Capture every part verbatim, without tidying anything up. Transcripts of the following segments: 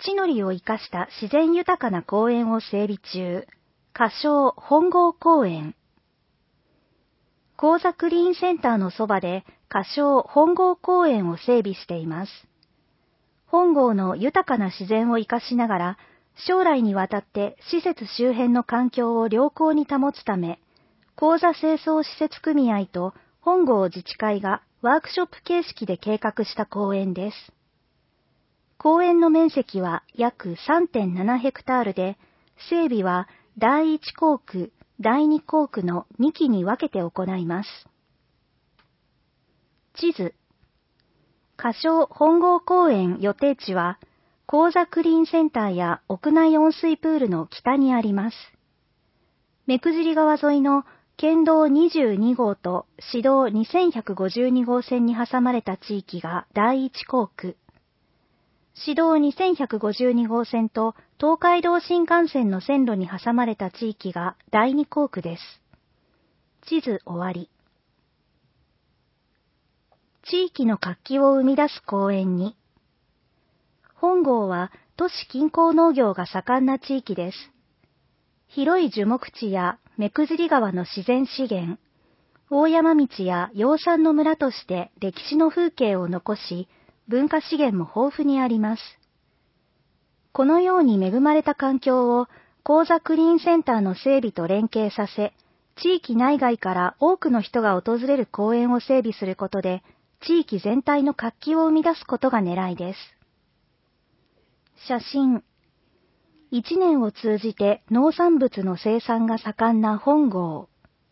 地の利を生かした自然豊かな公園を整備中。仮称本郷公園。高座クリーンセンターのそばで仮称本郷公園を整備しています。本郷の豊かな自然を生かしながら、将来にわたって施設周辺の環境を良好に保つため、高座清掃施設組合と本郷自治会がワークショップ形式で計画した公園です。公園の面積は約 さんてんなな ヘクタールで、整備はだいいち工区、だいに工区のにきに分けて行います。地図。仮称本郷公園予定地は、高座クリーンセンターや屋内温水プールの北にあります。目久尻川沿いの県道にじゅうに号と市道にせんひゃくごじゅうに号線に挟まれた地域がだいいち工区。市道にせんひゃくごじゅうに号線と東海道新幹線の線路に挟まれた地域がだいに工区です。地図終わり。地域の活気を生み出す公園に。本郷は都市近郊農業が盛んな地域です。広い樹木地や目久尻川の自然資源、大山道や養蚕の村として歴史の風景を残し、文化資源も豊富にあります。このように恵まれた環境を高座クリーンセンターの整備と連携させ、地域内外から多くの人が訪れる公園を整備することで、地域全体の活気を生み出すことが狙いです。写真。一年を通じて農産物の生産が盛んな本郷。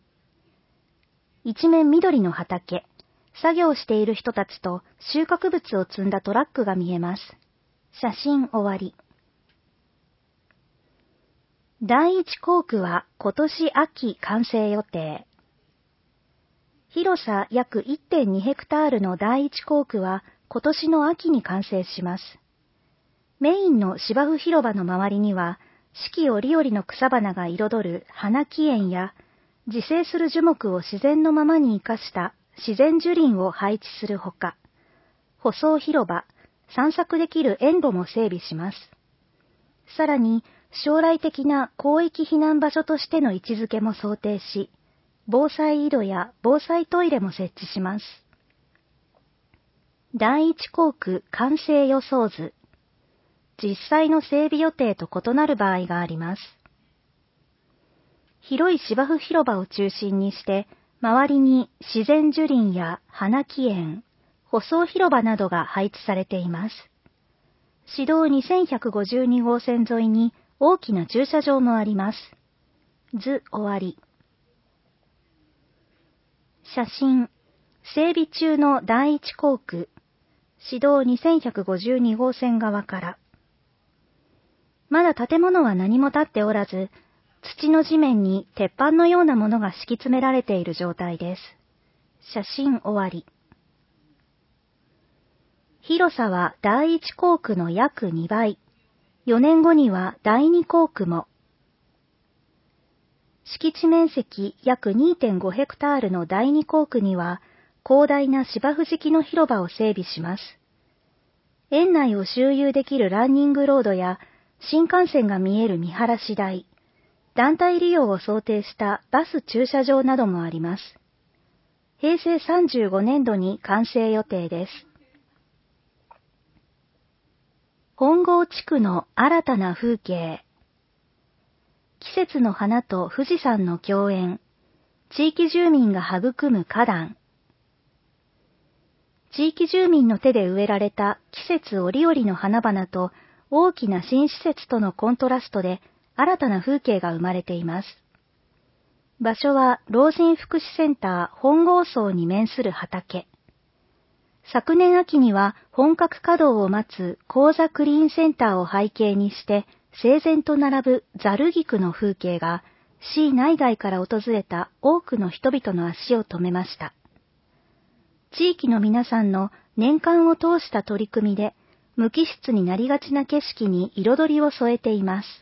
一面緑の畑、作業している人たちと収穫物を積んだトラックが見えます。写真終わり。だいいち工区は今年秋完成予定。広さ約 いってんに ヘクタールのだいいち工区は今年の秋に完成します。メインの芝生広場の周りには、四季折々の草花が彩る花木園や、自生する樹木を自然のままに生かした自然樹林を配置するほか、舗装広場、散策できる園路も整備します。さらに、将来的な広域避難場所としての位置づけも想定し、防災井戸や防災トイレも設置します。だいいち工区完成予想図。実際の整備予定と異なる場合があります。広い芝生広場を中心にして、周りに自然樹林や花木園、舗装広場などが配置されています。市道にせんひゃくごじゅうに号線沿いに大きな駐車場もあります。図終わり。写真。整備中のだいいち工区。市道にせんひゃくごじゅうに号線側から。まだ建物は何も建っておらず、土の地面に鉄板のようなものが敷き詰められている状態です。写真終わり。広さはだいいち工区の約にばい。よねんごにはだいに工区も。敷地面積約 にてんご ヘクタールのだいに工区には、広大な芝生敷きの広場を整備します。園内を周遊できるランニングロードや、新幹線が見える見晴らし台、団体利用を想定したバス駐車場などもあります。へいせいさんじゅうごねんどに完成予定です。本郷地区の新たな風景。季節の花と富士山の共演、地域住民が育む花壇。地域住民の手で植えられた季節折々の花々と大きな新施設とのコントラストで新たな風景が生まれています。場所は老人福祉センター本郷荘に面する畑。昨年秋には本格稼働を待つ高座クリーンセンターを背景にして整然と並ぶざる菊の風景が市内外から訪れた多くの人々の足を止めました。地域の皆さんの年間を通した取り組みで無機質になりがちな景色に彩りを添えています。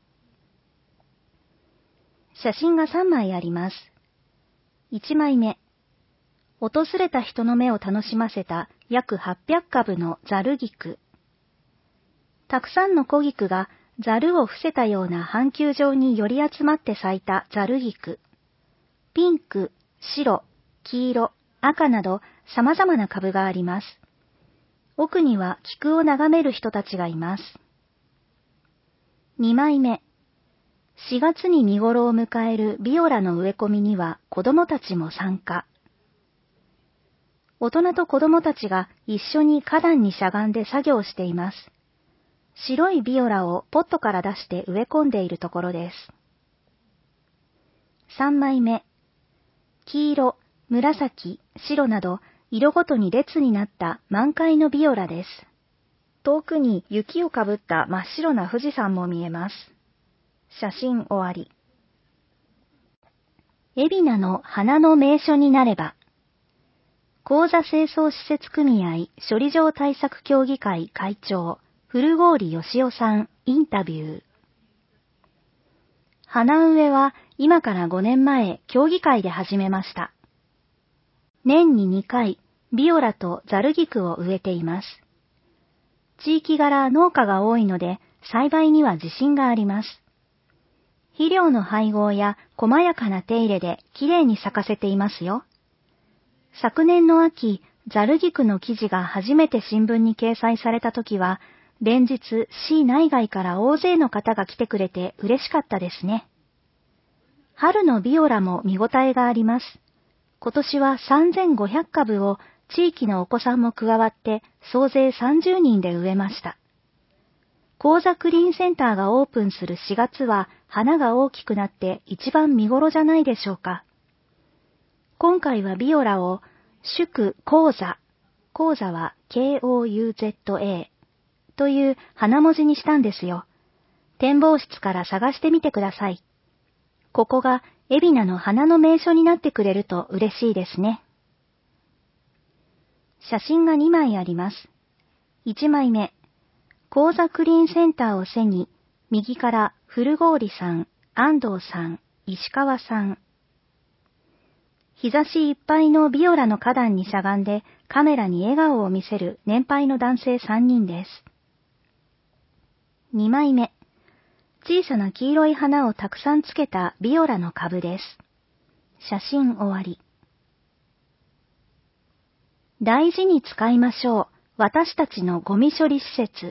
写真がさんまいあります。いちまいめ。訪れた人の目を楽しませた約はっぴゃくかぶのざる菊。 たくさんの小菊がザルを伏せたような半球状に寄り集まって咲いたザル菊。ピンク、白、黄色、赤など様々な株があります。奥には菊を眺める人たちがいます。にまいめ。しがつに見頃を迎えるビオラの植え込みには子供たちも参加。大人と子供たちが一緒に花壇にしゃがんで作業しています。白いビオラをポットから出して植え込んでいるところです。さんまいめ。黄色、紫、白など色ごとに列になった満開のビオラです。遠くに雪をかぶった真っ白な富士山も見えます。写真終わり。海老名の花の名所になれば。講座清掃施設組合処理場対策協議会会長、古郡義雄さんインタビュー。花植えは今からごねんまえ協議会で始めました。年ににかい、ビオラとザル菊を植えています。地域柄農家が多いので栽培には自信があります。肥料の配合や細やかな手入れできれいに咲かせていますよ。昨年の秋、ザル菊の記事が初めて新聞に掲載された時は、連日市内外から大勢の方が来てくれて嬉しかったですね。春のビオラも見応えがあります。今年はさんぜんごひゃくかぶを地域のお子さんも加わって総勢さんじゅうにんで植えました。講座クリーンセンターがオープンするしがつは花が大きくなって一番見頃じゃないでしょうか。今回はビオラを祝講座、講座は ケーオーユーゼットエー という花文字にしたんですよ。展望室から探してみてください。ここが海老名の花の名所になってくれると嬉しいですね。写真がにまいあります。いちまいめ。講座クリーンセンターを背に、右から古郡さん、安藤さん、石川さん。日差しいっぱいのビオラの花壇にしゃがんでカメラに笑顔を見せる年配の男性さんにんです。にまいめ。小さな黄色い花をたくさんつけたビオラの株です。写真終わり。大事に使いましょう。私たちのゴミ処理施設。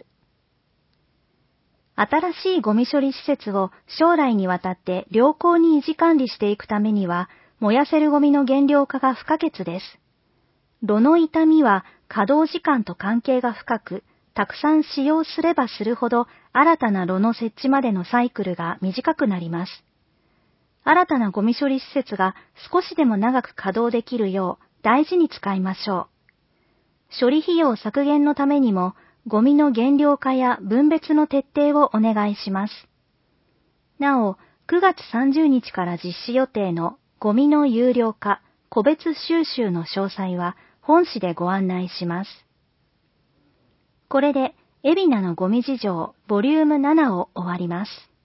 新しいゴミ処理施設を将来にわたって良好に維持管理していくためには、燃やせるゴミの減量化が不可欠です。炉の傷みは稼働時間と関係が深く、たくさん使用すればするほど新たな炉の設置までのサイクルが短くなります。新たなゴミ処理施設が少しでも長く稼働できるよう大事に使いましょう。処理費用削減のためにも、ゴミの減量化や分別の徹底をお願いします。なお、くがつさんじゅうにちから実施予定のゴミの有料化、個別収集の詳細は本誌でご案内します。これで、海老名のゴミ事情ボリュームななを終わります。